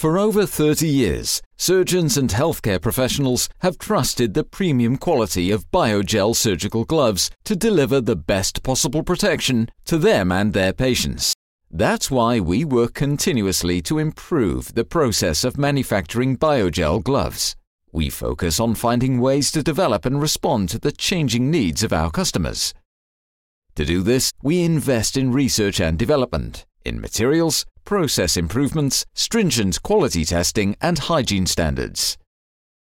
For over 30 years, surgeons and healthcare professionals have trusted the premium quality of Biogel surgical gloves to deliver the best possible protection to them and their patients. That's why we work continuously to improve the process of manufacturing Biogel gloves. We focus on finding ways to develop and respond to the changing needs of our customers. To do this, we invest in research and development, in materials, process improvements, stringent quality testing, and hygiene standards.